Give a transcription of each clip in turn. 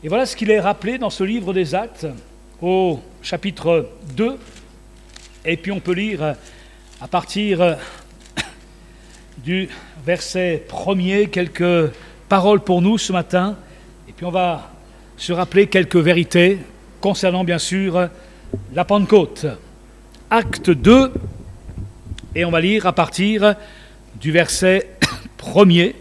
Et voilà ce qu'il est rappelé dans ce livre des Actes, au chapitre 2. Et puis on peut lire à partir du verset 1er quelques paroles pour nous ce matin. Et puis on va se rappeler quelques vérités concernant bien sûr la Pentecôte. Acte 2, et on va lire à partir du verset 1er.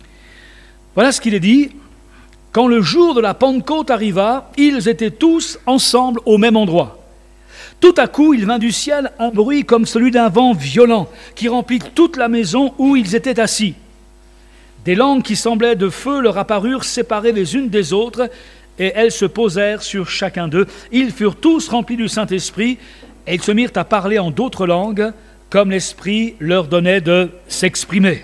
Voilà ce qu'il est dit. Quand le jour de la Pentecôte arriva, ils étaient tous ensemble au même endroit. Tout à coup, il vint du ciel un bruit comme celui d'un vent violent qui remplit toute la maison où ils étaient assis. Des langues qui semblaient de feu leur apparurent séparées les unes des autres, et elles se posèrent sur chacun d'eux. Ils furent tous remplis du Saint-Esprit, et ils se mirent à parler en d'autres langues, comme l'Esprit leur donnait de s'exprimer.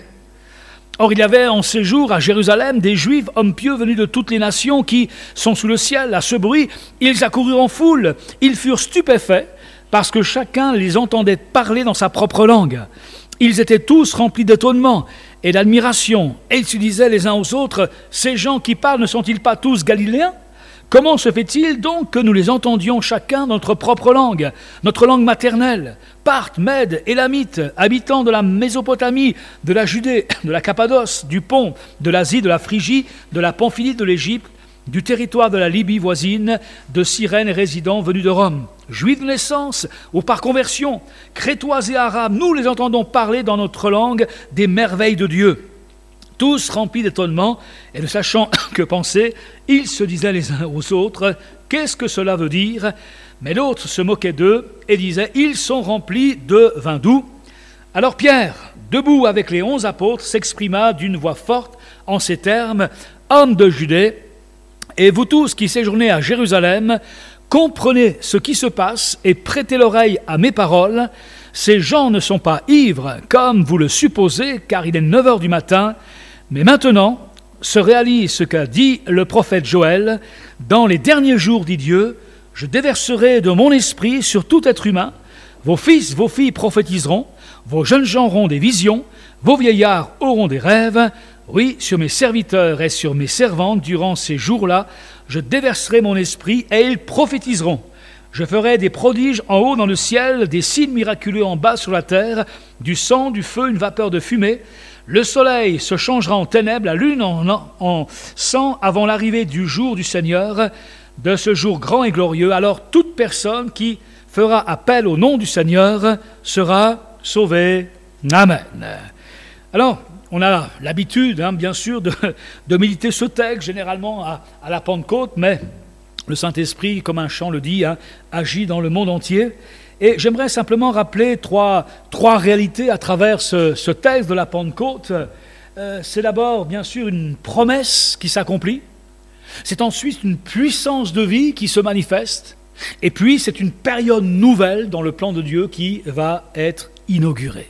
Or, il y avait en séjour à Jérusalem des Juifs, hommes pieux venus de toutes les nations qui sont sous le ciel. À ce bruit, ils accoururent en foule. Ils furent stupéfaits parce que chacun les entendait parler dans sa propre langue. Ils étaient tous remplis d'étonnement et d'admiration. Et ils se disaient les uns aux autres, « Ces gens qui parlent ne sont-ils pas tous Galiléens ? Comment se fait-il donc que nous les entendions chacun dans notre propre langue, notre langue maternelle ? Parthes, Mèdes, Élamites, habitants de la Mésopotamie, de la Judée, de la Cappadoce, du Pont, de l'Asie, de la Phrygie, de la Pamphylie, de l'Égypte, du territoire de la Libye voisine, de Cyrène et résidents venus de Rome. Juifs de naissance ou par conversion, Crétois et Arabes, nous les entendons parler dans notre langue des merveilles de Dieu. » Tous remplis d'étonnement et ne sachant que penser, ils se disaient les uns aux autres « Qu'est-ce que cela veut dire ?» Mais l'autre se moquait d'eux et disait « Ils sont remplis de vin doux. » Alors Pierre, debout avec les 11 apôtres, s'exprima d'une voix forte en ces termes « Hommes de Judée, et vous tous qui séjournez à Jérusalem, comprenez ce qui se passe et prêtez l'oreille à mes paroles. Ces gens ne sont pas ivres, comme vous le supposez, car il est 9 heures du matin. Mais maintenant se réalise ce qu'a dit le prophète Joël. Dans les derniers jours, dit Dieu, je déverserai de mon esprit sur tout être humain. Vos fils, vos filles prophétiseront, vos jeunes gens auront des visions, vos vieillards auront des rêves. Oui, sur mes serviteurs et sur mes servantes, durant ces jours-là, je déverserai mon esprit et ils prophétiseront. Je ferai des prodiges en haut dans le ciel, des signes miraculeux en bas sur la terre, du sang, du feu, une vapeur de fumée. Le soleil se changera en ténèbres, la lune en sang avant l'arrivée du jour du Seigneur, de ce jour grand et glorieux. Alors toute personne qui fera appel au nom du Seigneur sera sauvée. Amen. Alors, on a l'habitude, bien sûr, de méditer ce texte, généralement à la Pentecôte, mais le Saint-Esprit, comme un chant le dit, agit dans le monde entier. Et j'aimerais simplement rappeler trois réalités à travers ce texte de la Pentecôte. C'est d'abord, bien sûr, une promesse qui s'accomplit. C'est ensuite une puissance de vie qui se manifeste. Et puis, c'est une période nouvelle dans le plan de Dieu qui va être inaugurée.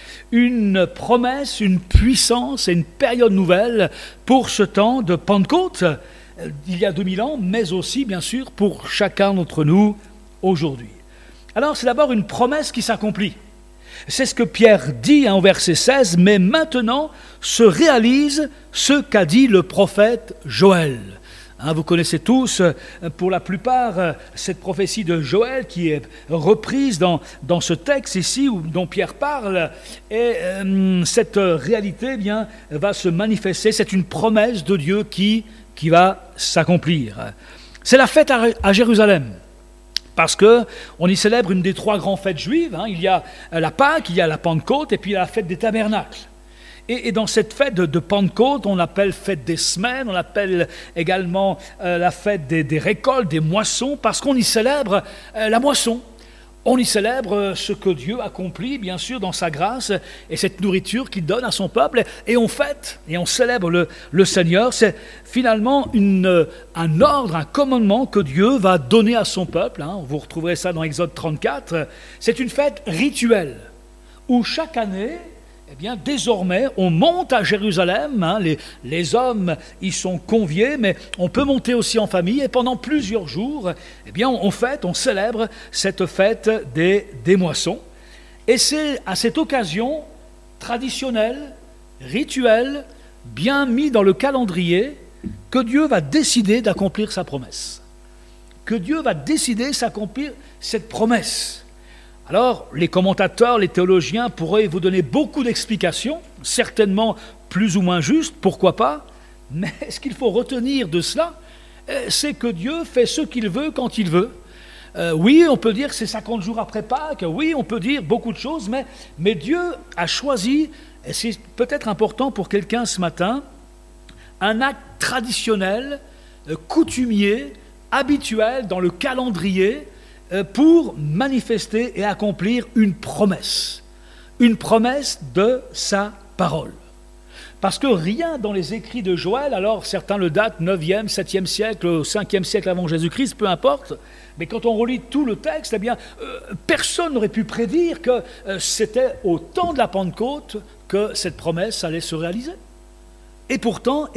Une promesse, une puissance et une période nouvelle pour ce temps de Pentecôte, il y a 2000 ans, mais aussi, bien sûr, pour chacun d'entre nous aujourd'hui. Alors, c'est d'abord une promesse qui s'accomplit. C'est ce que Pierre dit au verset 16, « Mais maintenant se réalise ce qu'a dit le prophète Joël. » Vous connaissez tous, pour la plupart, cette prophétie de Joël qui est reprise dans ce texte ici dont Pierre parle. Et cette réalité va se manifester. C'est une promesse de Dieu qui va s'accomplir. C'est la fête à Jérusalem. Parce qu'on y célèbre une des 3 grandes fêtes juives. Il y a la Pâque, il y a la Pentecôte et puis il y a la fête des tabernacles. Et dans cette fête de Pentecôte, on l'appelle fête des semaines, on l'appelle également la fête des récoltes, des moissons, parce qu'on y célèbre la moisson. On y célèbre ce que Dieu accomplit, bien sûr, dans sa grâce, et cette nourriture qu'il donne à son peuple, et on fête, et on célèbre le Seigneur. C'est finalement un ordre, un commandement que Dieu va donner à son peuple. Vous retrouverez ça dans Exode 34. C'est une fête rituelle, où chaque année, désormais, on monte à Jérusalem, les hommes y sont conviés, mais on peut monter aussi en famille, et pendant plusieurs jours, on célèbre cette fête des moissons. Et c'est à cette occasion traditionnelle, rituelle, bien mis dans le calendrier, que Dieu va décider d'accomplir sa promesse. Que Dieu va décider d'accomplir cette promesse. Alors, les commentateurs, les théologiens pourraient vous donner beaucoup d'explications, certainement plus ou moins justes, pourquoi pas, mais ce qu'il faut retenir de cela, c'est que Dieu fait ce qu'il veut quand il veut. Oui, on peut dire que c'est 50 jours après Pâques, oui, on peut dire beaucoup de choses, mais Dieu a choisi, et c'est peut-être important pour quelqu'un ce matin, un acte traditionnel, coutumier, habituel dans le calendrier pour manifester et accomplir une promesse de sa parole. Parce que rien dans les écrits de Joël, alors certains le datent 9e, 7e siècle, 5e siècle avant Jésus-Christ, peu importe, mais quand on relit tout le texte, eh bien, personne n'aurait pu prédire que c'était au temps de la Pentecôte que cette promesse allait se réaliser. Et pourtant,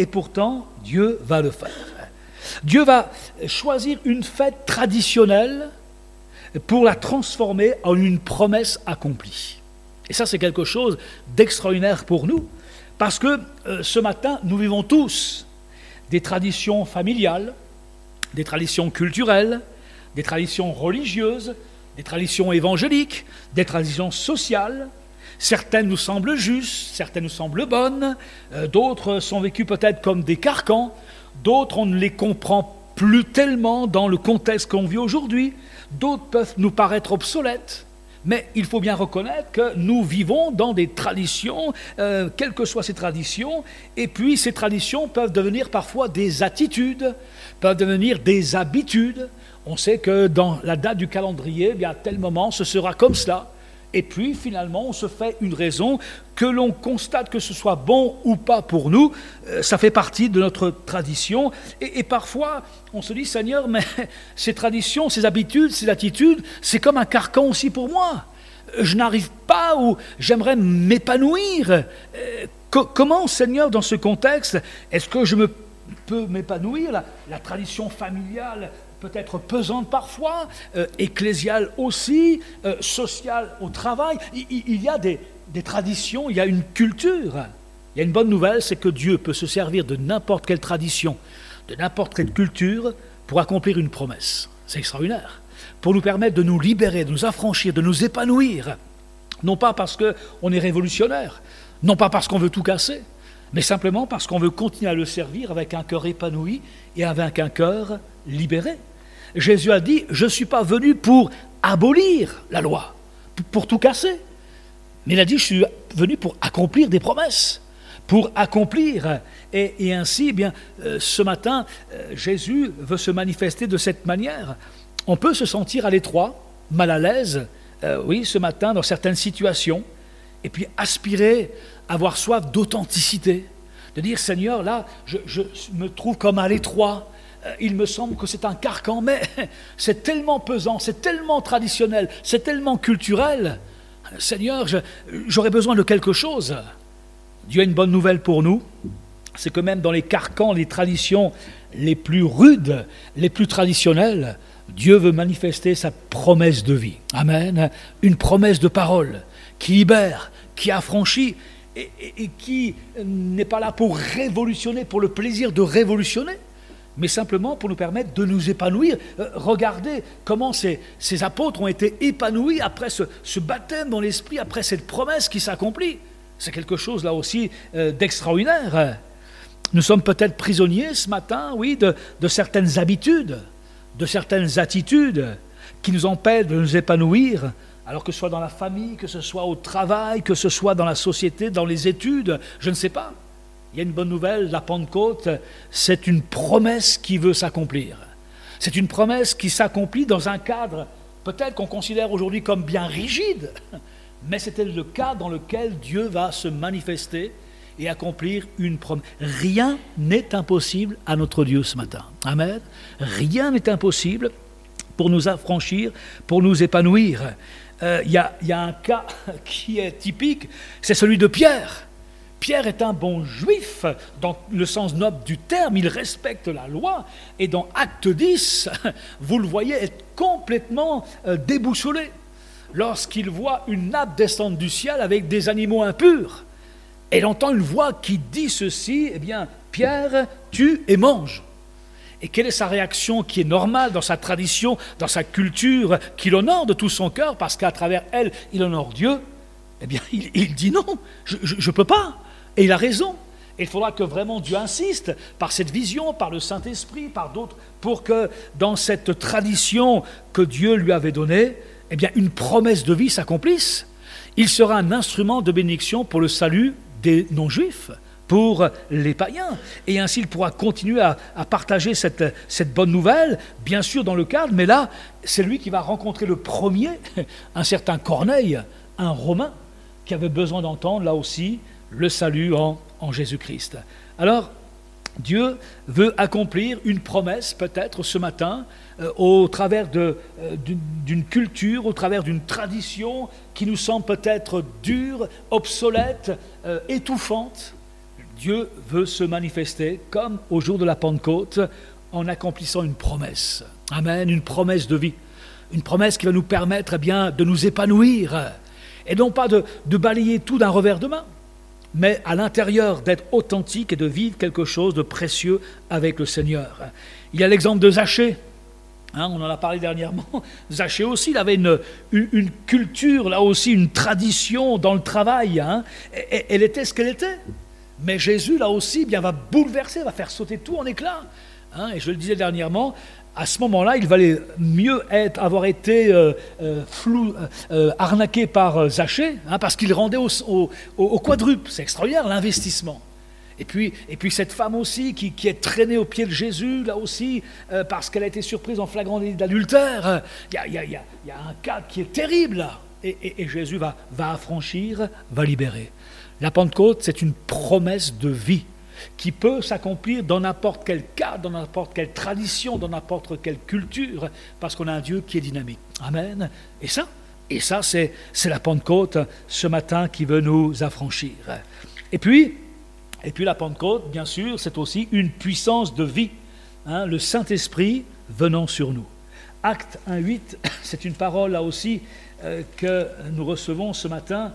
Dieu va le faire. Dieu va choisir une fête traditionnelle pour la transformer en une promesse accomplie. Et ça, c'est quelque chose d'extraordinaire pour nous, parce que ce matin, nous vivons tous des traditions familiales, des traditions culturelles, des traditions religieuses, des traditions évangéliques, des traditions sociales. Certaines nous semblent justes, certaines nous semblent bonnes, d'autres sont vécues peut-être comme des carcans, d'autres on ne les comprend plus tellement dans le contexte qu'on vit aujourd'hui, d'autres peuvent nous paraître obsolètes, mais il faut bien reconnaître que nous vivons dans des traditions, quelles que soient ces traditions, et puis ces traditions peuvent devenir parfois des attitudes, peuvent devenir des habitudes. On sait que dans la date du calendrier, bien, à tel moment, ce sera comme cela. Et puis, finalement, on se fait une raison, que l'on constate que ce soit bon ou pas pour nous, ça fait partie de notre tradition. Et parfois, on se dit, Seigneur, mais ces traditions, ces habitudes, ces attitudes, c'est comme un carcan aussi pour moi. Je n'arrive pas ou j'aimerais m'épanouir. Comment, Seigneur, dans ce contexte, est-ce que je peux m'épanouir ? La tradition familiale peut-être pesante parfois, ecclésiale aussi, sociale au travail. Il y a des traditions, il y a une culture. Il y a une bonne nouvelle, c'est que Dieu peut se servir de n'importe quelle tradition, de n'importe quelle culture pour accomplir une promesse. C'est extraordinaire. Pour nous permettre de nous libérer, de nous affranchir, de nous épanouir. Non pas parce qu'on est révolutionnaire, non pas parce qu'on veut tout casser, mais simplement parce qu'on veut continuer à le servir avec un cœur épanoui et avec un cœur libéré. Jésus a dit, je ne suis pas venu pour abolir la loi, pour tout casser. Mais il a dit, je suis venu pour accomplir des promesses, pour accomplir. Et ainsi, eh bien, ce matin, Jésus veut se manifester de cette manière. On peut se sentir à l'étroit, mal à l'aise, oui, ce matin, dans certaines situations, et puis aspirer à avoir soif d'authenticité, de dire, Seigneur, là, je me trouve comme à l'étroit. Il me semble que c'est un carcan, mais c'est tellement pesant, c'est tellement traditionnel, c'est tellement culturel. Seigneur, j'aurais besoin de quelque chose. Dieu a une bonne nouvelle pour nous, c'est que même dans les carcans, les traditions les plus rudes, les plus traditionnelles, Dieu veut manifester sa promesse de vie. Amen. Une promesse de parole qui libère, qui affranchit et qui n'est pas là pour révolutionner, pour le plaisir de révolutionner, mais simplement pour nous permettre de nous épanouir. Regardez comment ces apôtres ont été épanouis après ce baptême dans l'esprit, après cette promesse qui s'accomplit. C'est quelque chose là aussi d'extraordinaire. Nous sommes peut-être prisonniers ce matin, oui, de certaines habitudes, de certaines attitudes qui nous empêchent de nous épanouir, alors que ce soit dans la famille, que ce soit au travail, que ce soit dans la société, dans les études, je ne sais pas. Il y a une bonne nouvelle, la Pentecôte, c'est une promesse qui veut s'accomplir. C'est une promesse qui s'accomplit dans un cadre, peut-être qu'on considère aujourd'hui comme bien rigide, mais c'était le cadre dans lequel Dieu va se manifester et accomplir une promesse. Rien n'est impossible à notre Dieu ce matin. Amen. Rien n'est impossible pour nous affranchir, pour nous épanouir. Il y a un cas qui est typique, c'est celui de Pierre. Pierre est un bon juif, dans le sens noble du terme, il respecte la loi, et dans Acte 10, vous le voyez, est complètement déboussolé, lorsqu'il voit une nappe descendre du ciel avec des animaux impurs, et il entend une voix qui dit ceci, eh bien, Pierre, tue et mange. Et quelle est sa réaction qui est normale dans sa tradition, dans sa culture, qui l'honore de tout son cœur, parce qu'à travers elle, il honore Dieu? Eh bien, il dit non, je ne peux pas. Et il a raison. Et il faudra que vraiment Dieu insiste, par cette vision, par le Saint-Esprit, par d'autres, pour que dans cette tradition que Dieu lui avait donnée, eh bien, une promesse de vie s'accomplisse. Il sera un instrument de bénédiction pour le salut des non-juifs, pour les païens. Et ainsi, il pourra continuer à partager cette bonne nouvelle, bien sûr dans le cadre, mais là, c'est lui qui va rencontrer le premier, un certain Corneille, un Romain, qui avait besoin d'entendre, là aussi, le salut en Jésus-Christ. Alors, Dieu veut accomplir une promesse, peut-être ce matin, au travers d'une culture, au travers d'une tradition qui nous semble peut-être dure, obsolète, étouffante. Dieu veut se manifester comme au jour de la Pentecôte en accomplissant une promesse. Amen, une promesse de vie. Une promesse qui va nous permettre de nous épanouir et non pas de balayer tout d'un revers de main, mais à l'intérieur d'être authentique et de vivre quelque chose de précieux avec le Seigneur. Il y a l'exemple de Zachée. On en a parlé dernièrement. Zachée aussi, il avait une culture, là aussi, une tradition dans le travail. Elle était ce qu'elle était. Mais Jésus, là aussi, va bouleverser, va faire sauter tout en éclats. Et je le disais dernièrement, à ce moment-là, il valait mieux avoir été arnaqué par Zachée, parce qu'il rendait au quadruple. C'est extraordinaire, l'investissement. Et puis cette femme aussi qui est traînée aux pieds de Jésus, là aussi, parce qu'elle a été surprise en flagrant délit d'adultère. Il y a un cas qui est terrible, là. Et Jésus va affranchir, va libérer. La Pentecôte, c'est une promesse de vie qui peut s'accomplir dans n'importe quel cas, dans n'importe quelle tradition, dans n'importe quelle culture, parce qu'on a un Dieu qui est dynamique. Amen. Et ça, c'est la Pentecôte ce matin qui veut nous affranchir. Et puis la Pentecôte, bien sûr, c'est aussi une puissance de vie. Le Saint-Esprit venant sur nous. Acte 1,8, c'est une parole là aussi que nous recevons ce matin.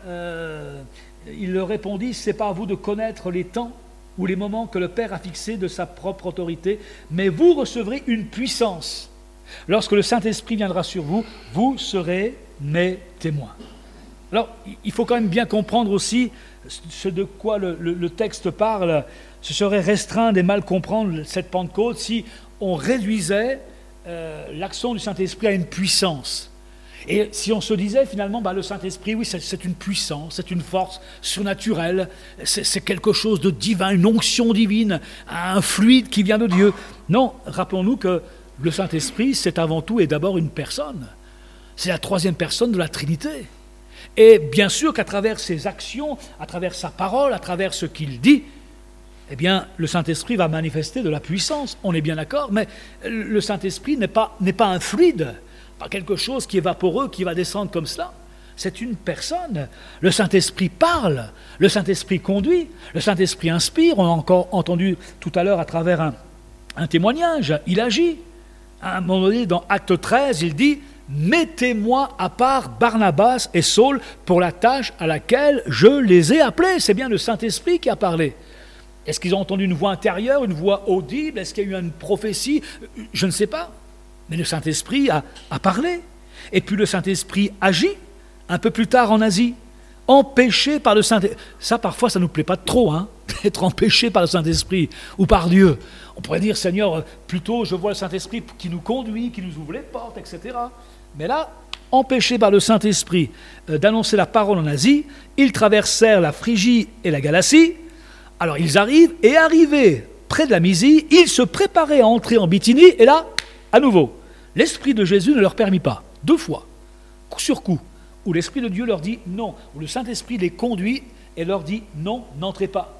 Il leur répondit, c'est pas à vous de connaître les temps ou les moments que le Père a fixés de sa propre autorité, mais vous recevrez une puissance. Lorsque le Saint-Esprit viendra sur vous, vous serez mes témoins. Alors, il faut quand même bien comprendre aussi ce de quoi le texte parle. Ce serait restreindre et mal comprendre cette Pentecôte si on réduisait l'action du Saint-Esprit à une puissance. Et si on se disait finalement, le Saint-Esprit, oui, c'est une puissance, c'est une force surnaturelle, c'est quelque chose de divin, une onction divine, un fluide qui vient de Dieu. Non, rappelons-nous que le Saint-Esprit, c'est avant tout et d'abord une personne. C'est la troisième personne de la Trinité. Et bien sûr qu'à travers ses actions, à travers sa parole, à travers ce qu'il dit, eh bien, le Saint-Esprit va manifester de la puissance. On est bien d'accord, mais le Saint-Esprit n'est pas un fluide, pas quelque chose qui est vaporeux, qui va descendre comme cela. C'est une personne. Le Saint-Esprit parle, le Saint-Esprit conduit, le Saint-Esprit inspire. On a encore entendu tout à l'heure à travers un témoignage, il agit. À un moment donné, dans Acte 13, il dit « Mettez-moi à part Barnabas et Saul pour la tâche à laquelle je les ai appelés. » C'est bien le Saint-Esprit qui a parlé. Est-ce qu'ils ont entendu une voix intérieure, une voix audible? Est-ce qu'il y a eu une prophétie? Je ne sais pas. Mais le Saint-Esprit a parlé. Et puis le Saint-Esprit agit. Un peu plus tard en Asie, empêché par le Saint-Esprit. Ça, parfois, ça ne nous plaît pas trop, d'être empêché par le Saint-Esprit ou par Dieu. On pourrait dire, Seigneur, plutôt je vois le Saint-Esprit qui nous conduit, qui nous ouvre les portes, etc. Mais là, empêché par le Saint-Esprit d'annoncer la parole en Asie, ils traversèrent la Phrygie et la Galatie. Alors ils arrivent, et arrivés près de la Mysie, ils se préparaient à entrer en Bithynie, et là, à nouveau, l'Esprit de Jésus ne leur permit pas, 2 fois, coup sur coup, où l'Esprit de Dieu leur dit non, où le Saint-Esprit les conduit et leur dit non, n'entrez pas.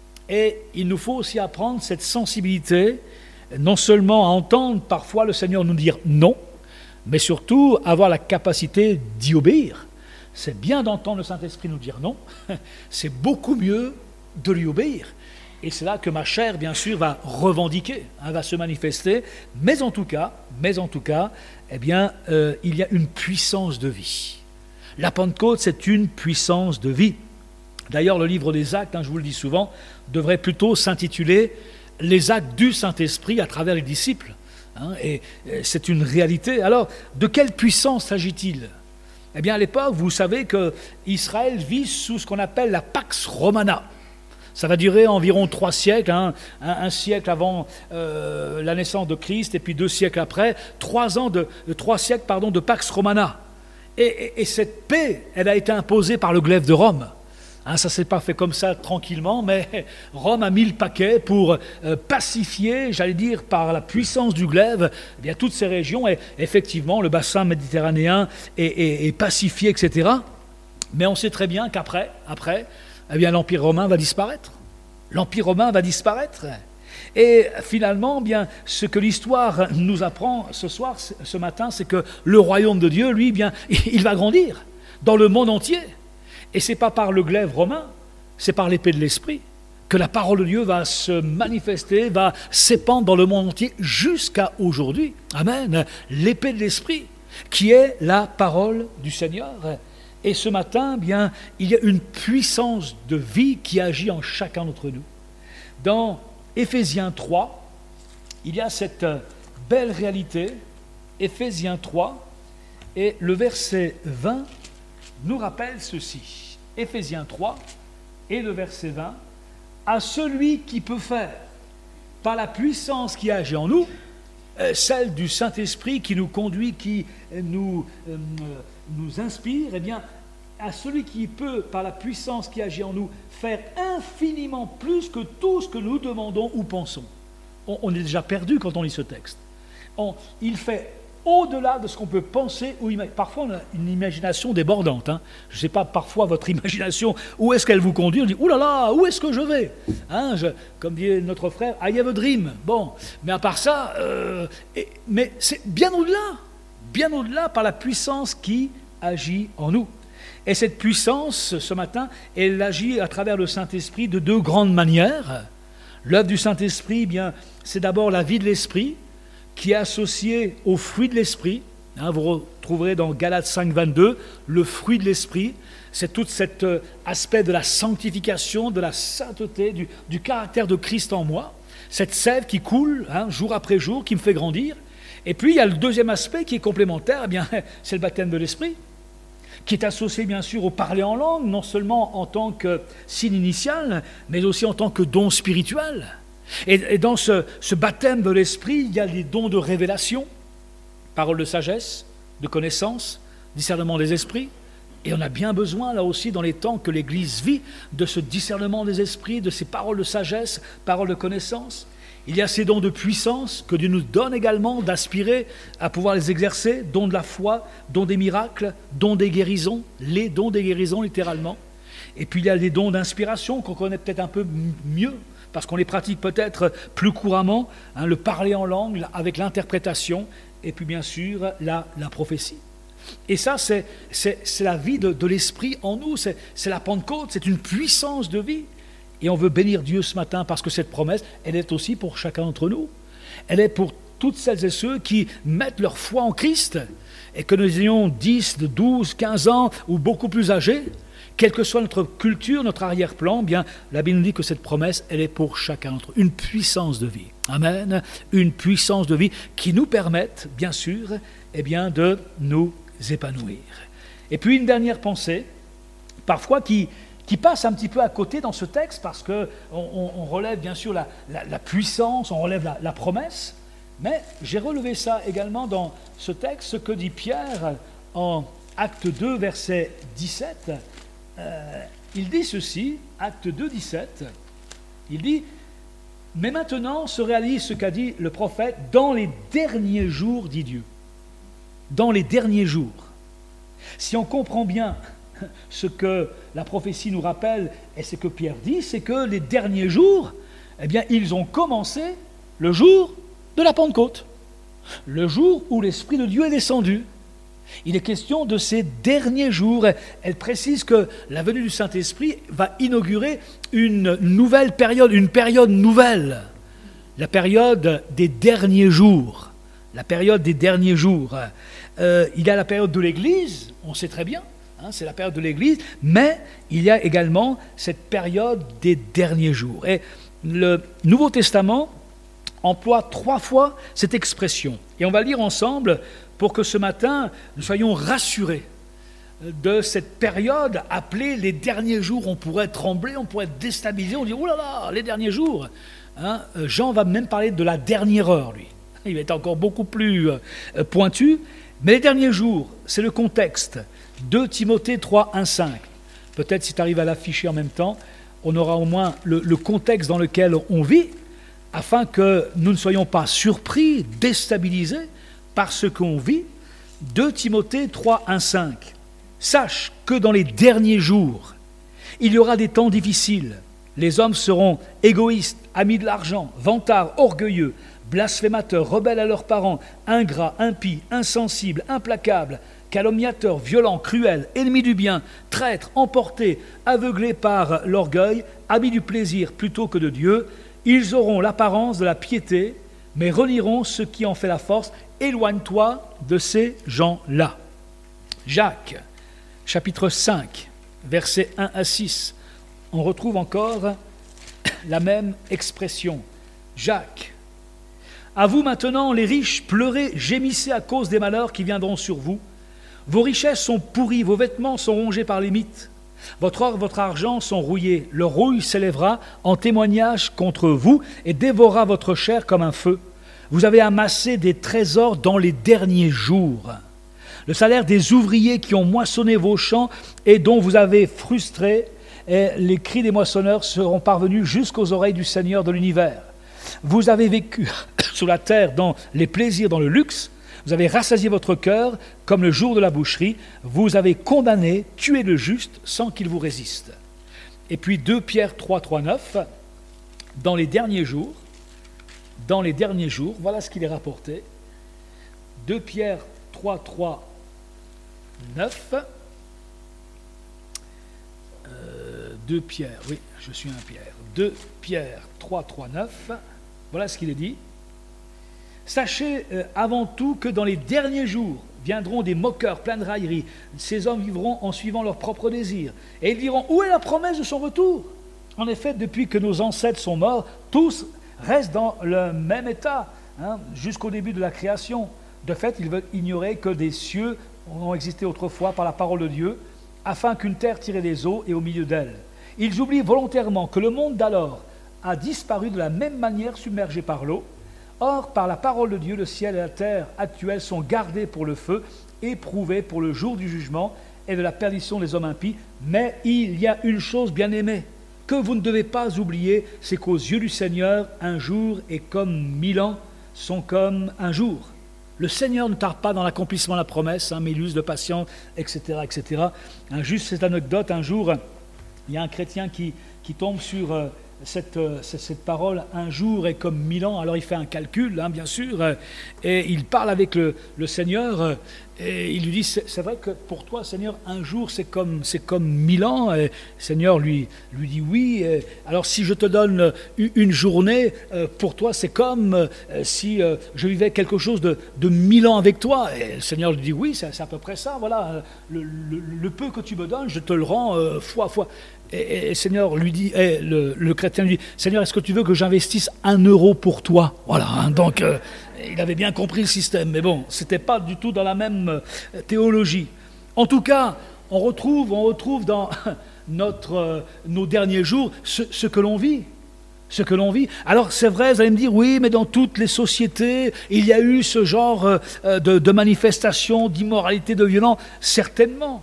Et il nous faut aussi apprendre cette sensibilité, non seulement à entendre parfois le Seigneur nous dire non, mais surtout avoir la capacité d'y obéir. C'est bien d'entendre le Saint-Esprit nous dire non, c'est beaucoup mieux de lui obéir. Et c'est là que ma chair, bien sûr, va revendiquer, va se manifester, mais en tout cas, eh bien, il y a une puissance de vie. La Pentecôte, c'est une puissance de vie. D'ailleurs, le livre des Actes, je vous le dis souvent, devrait plutôt s'intituler « Les actes du Saint-Esprit à travers les disciples ». Et c'est une réalité. Alors, de quelle puissance s'agit-il ? Eh bien, à l'époque, vous savez qu'Israël vit sous ce qu'on appelle la Pax Romana. Ça va durer environ 3 siècles, un siècle avant la naissance de Christ, et puis 2 siècles après, 3 siècles de Pax Romana. Et cette paix, elle a été imposée par le glaive de Rome. Ça ne s'est pas fait comme ça tranquillement, mais Rome a mis le paquet pour pacifier, j'allais dire, par la puissance du glaive, eh bien, toutes ces régions. Et effectivement, le bassin méditerranéen est pacifié, etc. Mais on sait très bien qu'après, eh bien, l'Empire romain va disparaître. L'Empire romain va disparaître. Et finalement, bien, ce que l'histoire nous apprend ce matin, c'est que le royaume de Dieu, lui, bien, il va grandir dans le monde entier. Et ce n'est pas par le glaive romain, c'est par l'épée de l'Esprit que la parole de Dieu va se manifester, va s'épandre dans le monde entier jusqu'à aujourd'hui. Amen. L'épée de l'Esprit, qui est la parole du Seigneur. Et ce matin, bien, il y a une puissance de vie qui agit en chacun d'entre nous. Dans Éphésiens 3, il y a cette belle réalité, Éphésiens 3, et le verset 20 nous rappelle ceci. Éphésiens 3 et le verset 20, à celui qui peut faire, par la puissance qui agit en nous, celle du Saint-Esprit qui nous conduit, qui nous inspire, eh bien, à celui qui peut, par la puissance qui agit en nous, faire infiniment plus que tout ce que nous demandons ou pensons. On est déjà perdu quand on lit ce texte. Il fait au-delà de ce qu'on peut penser ou imaginer. Parfois, on a une imagination débordante. Je ne sais pas, parfois, votre imagination, où est-ce qu'elle vous conduit ? On dit, oulala, là là, où est-ce que je vais ? Comme dit notre frère, I have a dream. Bon, mais à part ça, mais c'est bien au-delà par la puissance qui agit en nous. Et cette puissance, ce matin, elle agit à travers le Saint-Esprit de 2 grandes manières. L'œuvre du Saint-Esprit, bien, c'est d'abord la vie de l'Esprit, qui est associé au fruit de l'Esprit. Vous retrouverez dans Galates 5, 22, le fruit de l'Esprit. C'est tout cet aspect de la sanctification, de la sainteté, du caractère de Christ en moi. Cette sève qui coule jour après jour, qui me fait grandir. Et puis il y a le deuxième aspect qui est complémentaire, eh bien, c'est le baptême de l'Esprit, qui est associé bien sûr au parler en langue, non seulement en tant que signe initial, mais aussi en tant que don spirituel. Et dans ce baptême de l'Esprit, il y a les dons de révélation, parole de sagesse, de connaissance, discernement des esprits. Et on a bien besoin, là aussi, dans les temps que l'Église vit, de ce discernement des esprits, de ces paroles de sagesse, paroles de connaissance. Il y a ces dons de puissance que Dieu nous donne également d'aspirer à pouvoir les exercer, dons de la foi, dons des miracles, dons des guérisons, les dons des guérisons littéralement. Et puis il y a les dons d'inspiration qu'on connaît peut-être un peu mieux, parce qu'on les pratique peut-être plus couramment, le parler en langue avec l'interprétation, et puis bien sûr la prophétie. Et ça, c'est la vie de l'Esprit en nous, c'est la Pentecôte, c'est une puissance de vie. Et on veut bénir Dieu ce matin parce que cette promesse, elle est aussi pour chacun d'entre nous. Elle est pour toutes celles et ceux qui mettent leur foi en Christ, et que nous ayons 10, 12, 15 ans ou beaucoup plus âgés, quelle que soit notre culture, notre arrière-plan, bien, la Bible nous dit que cette promesse, elle est pour chacun d'entre eux. Une puissance de vie. Amen. Une puissance de vie qui nous permette, bien sûr, eh bien, de nous épanouir. Et puis une dernière pensée, parfois qui passe un petit peu à côté dans ce texte, parce qu'on relève bien sûr la puissance, on relève la promesse, mais j'ai relevé ça également dans ce texte, ce que dit Pierre en Acte 2, verset 17. Il dit ceci, Acte 2, 17, il dit « Mais maintenant se réalise ce qu'a dit le prophète, dans les derniers jours, dit Dieu. » Dans les derniers jours. Si on comprend bien ce que la prophétie nous rappelle, et ce que Pierre dit, c'est que les derniers jours, eh bien, ils ont commencé le jour de la Pentecôte, le jour où l'Esprit de Dieu est descendu. Il est question de ces derniers jours. Elle précise que la venue du Saint-Esprit va inaugurer une nouvelle période, une période nouvelle, la période des derniers jours. La période des derniers jours. Il y a la période de l'Église, on sait très bien, c'est la période de l'Église, mais il y a également cette période des derniers jours. Et le Nouveau Testament emploie 3 fois cette expression. Et on va lire ensemble pour que ce matin, nous soyons rassurés de cette période appelée les derniers jours. On pourrait trembler, on pourrait être déstabilisé, on dit « Oh là là, les derniers jours !» Jean va même parler de la dernière heure, lui. Il va être encore beaucoup plus pointu. Mais les derniers jours, c'est le contexte. 2 Timothée 3, 1, 5. Peut-être si tu arrives à l'afficher en même temps, on aura au moins le contexte dans lequel on vit, afin que nous ne soyons pas surpris, déstabilisés par ce qu'on vit. 2 Timothée 3, 1, 5. Sache que dans les derniers jours, il y aura des temps difficiles. Les hommes seront égoïstes, amis de l'argent, vantards, orgueilleux, blasphémateurs, rebelles à leurs parents, ingrats, impies, insensibles, implacables, calomniateurs, violents, cruels, ennemis du bien, traîtres, emportés, aveuglés par l'orgueil, amis du plaisir plutôt que de Dieu. Ils auront l'apparence de la piété, mais relieront ce qui en fait la force. Éloigne-toi de ces gens-là. Jacques, chapitre 5, versets 1 à 6. On retrouve encore la même expression. Jacques. À vous maintenant, les riches, pleurez, gémissez à cause des malheurs qui viendront sur vous. Vos richesses sont pourries, vos vêtements sont rongés par les mythes. Votre or et votre argent sont rouillés. Leur rouille s'élèvera en témoignage contre vous et dévorera votre chair comme un feu. Vous avez amassé des trésors dans les derniers jours. Le salaire des ouvriers qui ont moissonné vos champs et dont vous avez frustré, et les cris des moissonneurs seront parvenus jusqu'aux oreilles du Seigneur de l'univers. Vous avez vécu sous la terre dans les plaisirs, dans le luxe. Vous avez rassasié votre cœur comme le jour de la boucherie. Vous avez condamné, tué le juste sans qu'il vous résiste. Et puis 2 Pierre 3, 3, 9. Dans les derniers jours, voilà ce qu'il est rapporté. 2 Pierre 3, 3, 9. 2 Pierre, oui, je suis un Pierre. 2 Pierre 3, 3, 9. Voilà ce qu'il est dit. Sachez avant tout que dans les derniers jours viendront des moqueurs pleins de railleries. Ces hommes vivront en suivant leurs propres désirs. Et ils diront, où est la promesse de son retour ? En effet, depuis que nos ancêtres sont morts, tous restent dans le même état, jusqu'au début de la création. De fait, ils veulent ignorer que des cieux ont existé autrefois par la parole de Dieu, afin qu'une terre tirée des eaux et au milieu d'elle. Ils oublient volontairement que le monde d'alors a disparu de la même manière submergé par l'eau. Or, par la parole de Dieu, le ciel et la terre actuels sont gardés pour le feu, éprouvés pour le jour du jugement et de la perdition des hommes impies. Mais il y a une chose, bien-aimée, que vous ne devez pas oublier, c'est qu'aux yeux du Seigneur, un jour est comme 1000 ans sont comme un jour. Le Seigneur ne tarde pas dans l'accomplissement de la promesse, mais il use de patience, etc., etc. Juste cette anecdote, un jour, il y a un chrétien qui tombe sur cette parole, un jour est comme 1000 ans. Alors il fait un calcul, bien sûr, et il parle avec le Seigneur, et il lui dit, c'est vrai que pour toi, Seigneur, un jour c'est comme 1000 ans. Et le Seigneur lui dit oui. Alors si je te donne une journée, pour toi c'est comme si je vivais quelque chose de 1000 ans avec toi. Et le Seigneur lui dit oui, c'est à peu près ça, voilà, le peu que tu me donnes, je te le rends fois. Et le Seigneur lui dit, le chrétien lui dit, Seigneur, est-ce que tu veux que j'investisse 1 euro pour toi ? Voilà, donc il avait bien compris le système, mais bon, c'était pas du tout dans la même théologie. En tout cas, on retrouve dans nos derniers jours ce que l'on vit. Ce que l'on vit. Alors c'est vrai, vous allez me dire, oui, mais dans toutes les sociétés, il y a eu ce genre de manifestations, d'immoralité, de violence, certainement.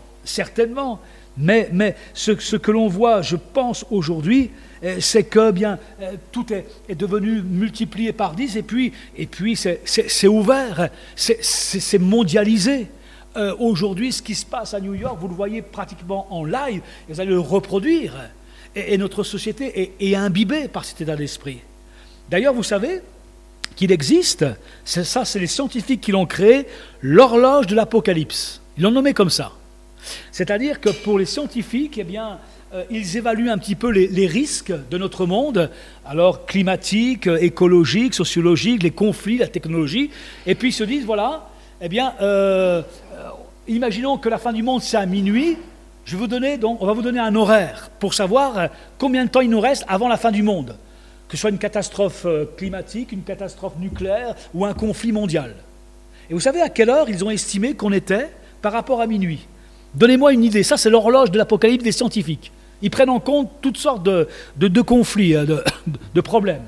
Mais ce que l'on voit, je pense, aujourd'hui, c'est que tout est devenu multiplié par 10, et puis c'est ouvert, c'est mondialisé. Aujourd'hui, ce qui se passe à New York, vous le voyez pratiquement en live, et vous allez le reproduire. Et notre société est imbibée par cet état d'esprit. D'ailleurs, vous savez qu'il existe, c'est les scientifiques qui l'ont créé, l'horloge de l'Apocalypse. Ils l'ont nommé comme ça. C'est-à-dire que pour les scientifiques, ils évaluent un petit peu les risques de notre monde, alors climatiques, écologiques, sociologiques, les conflits, la technologie, et puis ils se disent, voilà, imaginons que la fin du monde, c'est à minuit. On va vous donner un horaire pour savoir combien de temps il nous reste avant la fin du monde. Que ce soit une catastrophe climatique, une catastrophe nucléaire ou un conflit mondial. Et vous savez à quelle heure ils ont estimé qu'on était par rapport à minuit? Donnez-moi une idée. Ça, c'est l'horloge de l'Apocalypse des scientifiques. Ils prennent en compte toutes sortes de conflits, de problèmes.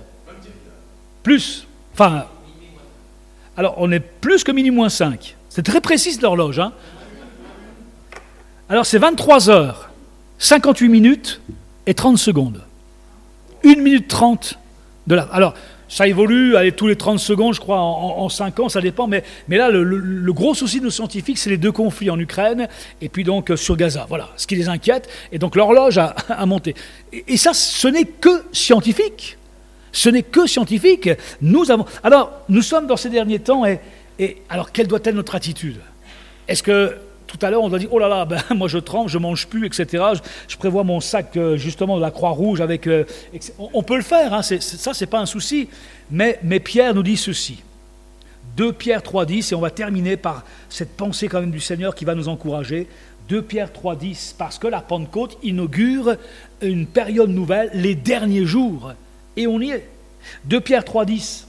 Plus. Enfin, alors, on est plus que minuit moins 5. C'est très précis, l'horloge. Hein. Alors, c'est 23 heures, 58 minutes et 30 secondes. 1 minute 30 de la... Alors, ça évolue, allez, tous les 30 secondes, je crois, en 5 ans, ça dépend. Mais là, le gros souci de nos scientifiques, c'est les deux conflits en Ukraine et puis donc sur Gaza. Voilà, ce qui les inquiète. Et donc, l'horloge a monté. Et ça, ce n'est que scientifique. Ce n'est que scientifique. Alors, nous sommes dans ces derniers temps, et alors, quelle doit être notre attitude? Est-ce que... Tout à l'heure, on doit dire, oh là là, moi je tremble, je ne mange plus, etc. Je prévois mon sac, justement, de la Croix-Rouge avec... on peut le faire, hein, ça, c'est pas un souci. Mais Pierre nous dit ceci. 2 Pierre 3,10, et on va terminer par cette pensée quand même du Seigneur qui va nous encourager. 2 Pierre 3,10, parce que la Pentecôte inaugure une période nouvelle, les derniers jours. Et on y est. 2 Pierre 3,10.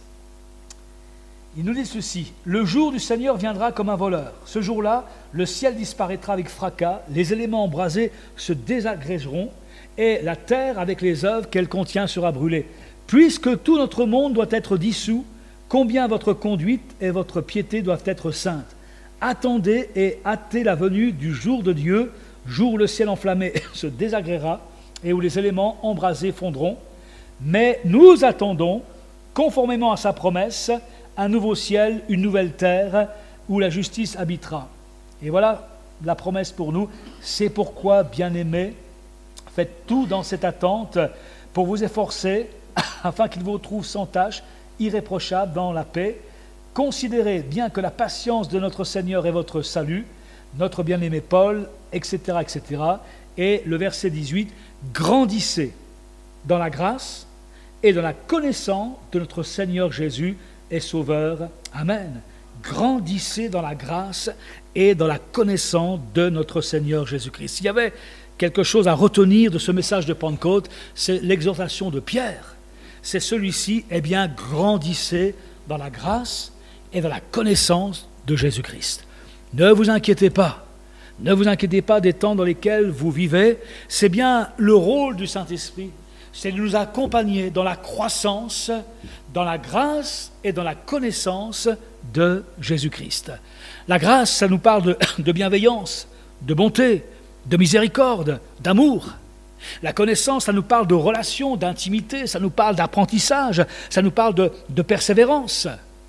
Il nous dit ceci, « Le jour du Seigneur viendra comme un voleur. Ce jour-là, le ciel disparaîtra avec fracas, les éléments embrasés se désagrégeront, et la terre avec les œuvres qu'elle contient sera brûlée. Puisque tout notre monde doit être dissous, combien votre conduite et votre piété doivent être saintes. Attendez et hâtez la venue du jour de Dieu, jour où le ciel enflammé se désagréera, et où les éléments embrasés fondront. Mais nous attendons, conformément à sa promesse, un nouveau ciel, une nouvelle terre, où la justice habitera. » Et voilà la promesse pour nous. C'est pourquoi, bien-aimés, faites tout dans cette attente pour vous efforcer, afin qu'il vous retrouve sans tache, irréprochable dans la paix. Considérez bien que la patience de notre Seigneur est votre salut, notre bien-aimé Paul, etc., etc. Et le verset 18, « Grandissez dans la grâce et dans la connaissance de notre Seigneur Jésus, et Sauveur. Amen. » Grandissez dans la grâce et dans la connaissance de notre Seigneur Jésus-Christ. S'il y avait quelque chose à retenir de ce message de Pentecôte, c'est l'exhortation de Pierre. C'est celui-ci, eh bien, grandissez dans la grâce et dans la connaissance de Jésus-Christ. Ne vous inquiétez pas. Ne vous inquiétez pas des temps dans lesquels vous vivez. C'est bien le rôle du Saint-Esprit. C'est de nous accompagner dans la croissance, dans la grâce et dans la connaissance de Jésus-Christ. La grâce, ça nous parle de bienveillance, de bonté, de miséricorde, d'amour. La connaissance, ça nous parle de relation, d'intimité, ça nous parle d'apprentissage, ça nous parle de persévérance.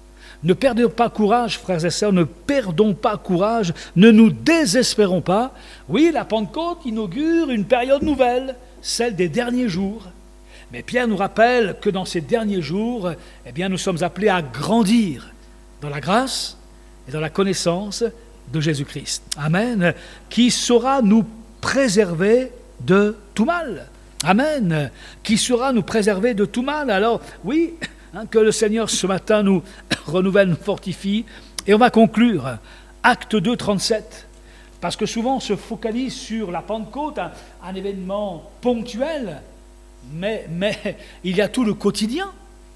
Ne perdez pas courage, frères et sœurs, ne perdons pas courage, ne nous désespérons pas. Oui, la Pentecôte inaugure une période nouvelle, celle des derniers jours. Mais Pierre nous rappelle que dans ces derniers jours, eh bien, nous sommes appelés à grandir dans la grâce et dans la connaissance de Jésus-Christ. Amen. Qui saura nous préserver de tout mal. Amen. Qui saura nous préserver de tout mal. Alors, oui, que le Seigneur ce matin nous renouvelle, nous fortifie. Et on va conclure. Acte 2, 37. Parce que souvent on se focalise sur la Pentecôte, un événement ponctuel, mais il y a tout le quotidien.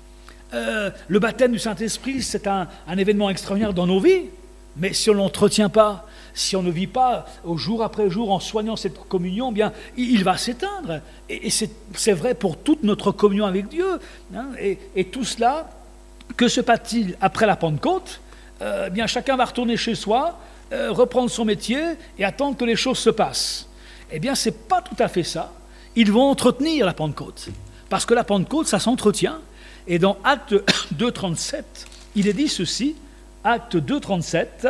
Le baptême du Saint-Esprit, c'est un événement extraordinaire dans nos vies, mais si on ne l'entretient pas, si on ne vit pas au jour après jour en soignant cette communion, bien, il va s'éteindre. Et c'est vrai pour toute notre communion avec Dieu. Hein, et tout cela, que se passe-t-il après la Pentecôte? Bien, chacun va retourner chez soi, reprendre son métier et attendre que les choses se passent. Eh bien, ce n'est pas tout à fait ça. Ils vont entretenir la Pentecôte. Parce que la Pentecôte, ça s'entretient. Et dans Acte 2, 37, il est dit ceci, Acte 2, 37,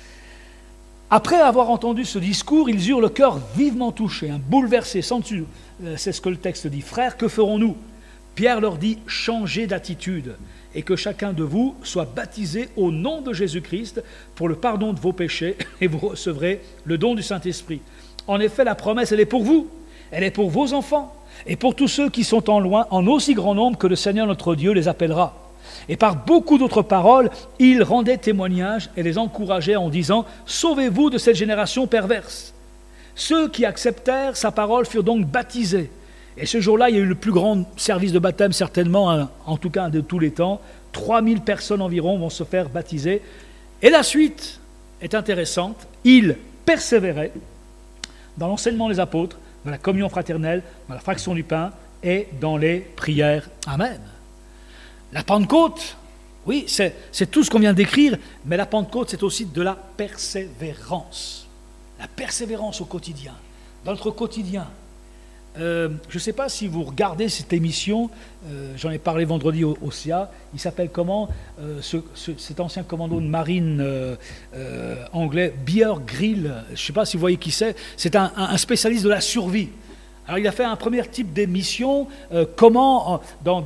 « Après avoir entendu ce discours, ils eurent le cœur vivement touché, bouleversés, sentus. » C'est ce que le texte dit. « Frères, que ferons-nous » Pierre leur dit « Changez d'attitude et que chacun de vous soit baptisé au nom de Jésus-Christ pour le pardon de vos péchés et vous recevrez le don du Saint-Esprit. En effet, la promesse, elle est pour vous, elle est pour vos enfants et pour tous ceux qui sont en loin, en aussi grand nombre que le Seigneur notre Dieu les appellera. Et par beaucoup d'autres paroles, il rendait témoignage et les encourageait en disant « Sauvez-vous de cette génération perverse ». Ceux qui acceptèrent sa parole furent donc baptisés. Et ce jour-là, il y a eu le plus grand service de baptême, certainement, en tout cas de tous les temps. 3000 personnes environ vont se faire baptiser. Et la suite est intéressante. Ils persévéraient dans l'enseignement des apôtres, dans la communion fraternelle, dans la fraction du pain et dans les prières. Amen. La Pentecôte, oui, c'est tout ce qu'on vient d'écrire, mais la Pentecôte, c'est aussi de la persévérance. La persévérance au quotidien, dans notre quotidien. Je ne sais pas si vous regardez cette émission, j'en ai parlé vendredi au CA, il s'appelle comment cet ancien commando de marine anglais, Bear Grylls, je ne sais pas si vous voyez qui c'est un spécialiste de la survie. Alors il a fait un premier type d'émission, comment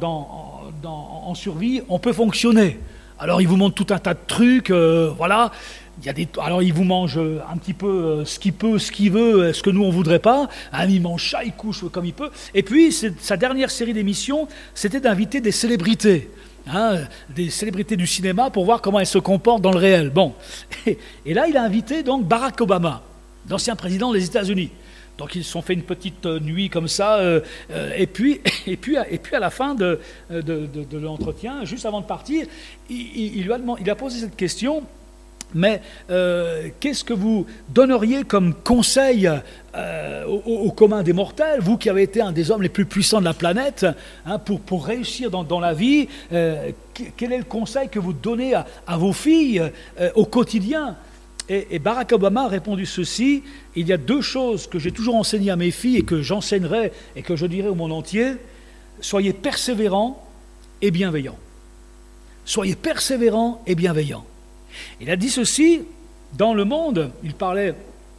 en survie on peut fonctionner. Alors il vous montre tout un tas de trucs, voilà. Alors il vous mange un petit peu ce qu'il peut, ce qu'il veut, ce que nous on voudrait pas. Il mange ça, il couche comme il peut. Et puis sa dernière série d'émissions, c'était d'inviter des célébrités, des célébrités du cinéma pour voir comment elles se comportent dans le réel. Bon, et là il a invité donc Barack Obama, l'ancien président des États-Unis. Donc ils se sont fait une petite nuit comme ça, et puis à la fin de l'entretien, juste avant de partir, il a posé cette question. Mais qu'est-ce que vous donneriez comme conseil au commun des mortels, vous qui avez été un des hommes les plus puissants de la planète, pour réussir dans la vie, quel est le conseil que vous donnez à vos filles au quotidien ? Et Barack Obama a répondu ceci: il y a deux choses que j'ai toujours enseignées à mes filles et que j'enseignerai et que je dirai au monde entier: soyez persévérants et bienveillants. Soyez persévérants et bienveillants. Il a dit ceci, dans le monde, il parlait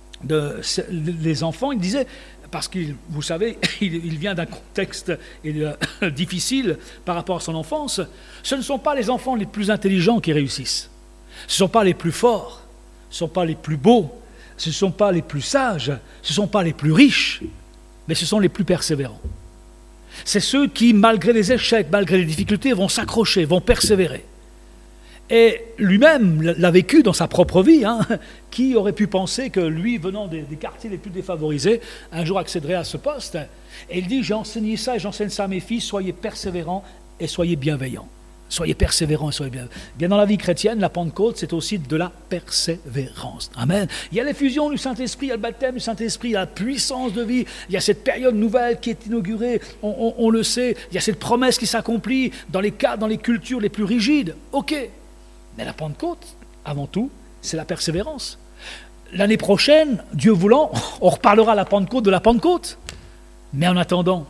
des enfants, il disait, parce que vous savez, il vient d'un contexte difficile par rapport à son enfance, ce ne sont pas les enfants les plus intelligents qui réussissent, ce ne sont pas les plus forts, ce ne sont pas les plus beaux, ce ne sont pas les plus sages, ce ne sont pas les plus riches, mais ce sont les plus persévérants. C'est ceux qui, malgré les échecs, malgré les difficultés, vont s'accrocher, vont persévérer. Et lui-même l'a vécu dans sa propre vie. Qui aurait pu penser que lui, venant des quartiers les plus défavorisés, un jour accéderait à ce poste? Et il dit, j'ai enseigné ça et j'enseigne ça à mes filles, soyez persévérants et soyez bienveillants. Soyez persévérants et soyez bienveillants. Bien dans la vie chrétienne, la Pentecôte, c'est aussi de la persévérance. Amen. Il y a l'effusion du Saint-Esprit, il y a le baptême du Saint-Esprit, il y a la puissance de vie, il y a cette période nouvelle qui est inaugurée, on le sait, il y a cette promesse qui s'accomplit dans les cas, dans les cultures les plus rigides. Ok. Mais la Pentecôte, avant tout, c'est la persévérance. L'année prochaine, Dieu voulant, on reparlera la Pentecôte de la Pentecôte. Mais en attendant,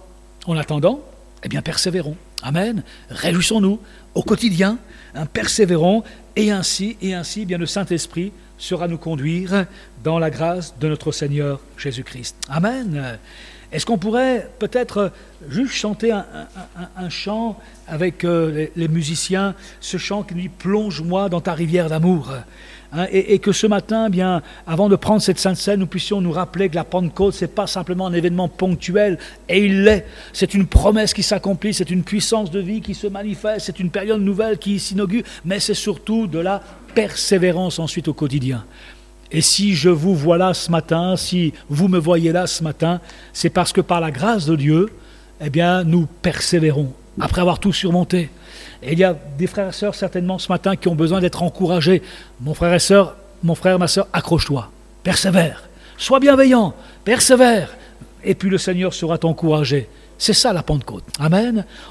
eh bien persévérons. Amen. Réjouissons-nous au quotidien, persévérons, et ainsi, eh bien le Saint-Esprit sera nous conduire dans la grâce de notre Seigneur Jésus-Christ. Amen. Est-ce qu'on pourrait peut-être juste chanter un chant avec les musiciens, ce chant qui nous dit « Plonge-moi dans ta rivière d'amour ». Et que ce matin, bien, avant de prendre cette Sainte Seine, nous puissions nous rappeler que la Pentecôte, ce n'est pas simplement un événement ponctuel, et il l'est. C'est une promesse qui s'accomplit, c'est une puissance de vie qui se manifeste, c'est une période nouvelle qui s'inaugure, mais c'est surtout de la persévérance ensuite au quotidien. Et si je vous vois là ce matin, si vous me voyez là ce matin, c'est parce que par la grâce de Dieu, eh bien, nous persévérons, après avoir tout surmonté. Et il y a des frères et sœurs certainement ce matin qui ont besoin d'être encouragés. Mon frère, ma sœur, accroche-toi, persévère, sois bienveillant, persévère, et puis le Seigneur sera t'encourager. C'est ça la Pentecôte. Amen.